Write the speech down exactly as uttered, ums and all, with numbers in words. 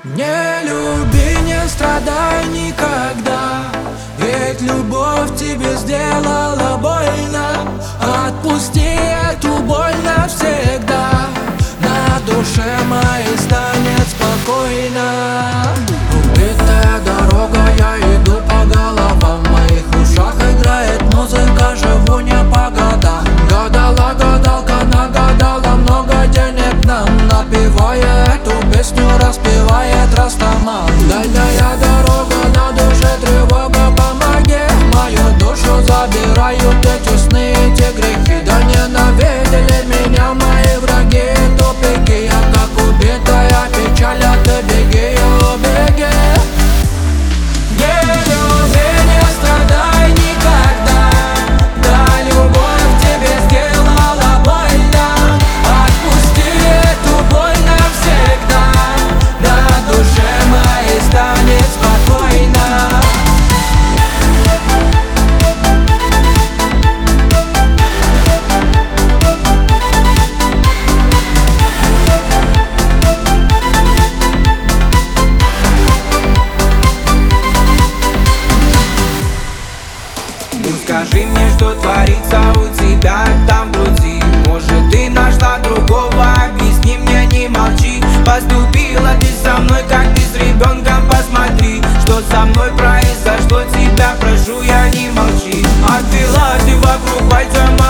Не люби, не страдай никогда, ведь любовь тебе сделала больно. Отпусти эту боль навсегда, на душе моей станет спокойно. Убитая дорога, я иду по головам, в моих ушах играет музыка, живу не по годам. Гадала гадалка, нагадала много денег нам, напевая эту песню, распевает Растаман. Дальняя дорога, на душе тревога, помоги. Мою душу забирают эти сны, эти грехи. Да ненавидели меня мои враги, тупики. Я как убитая печаль, а ты беги, о, беги. Не люби, не страдай никогда, да любовь тебе сделала больно. Отпусти эту боль навсегда, на душе моей станет спокойно. Ну скажи мне, что творится у тебя там в груди. Может, ты нашла другого, объясни мне, не молчи. Поступила ты со мной, как ты с ребенком, посмотри, что со мной произошло, тебя прошу, я не молчи. Отвела ты вокруг пальцем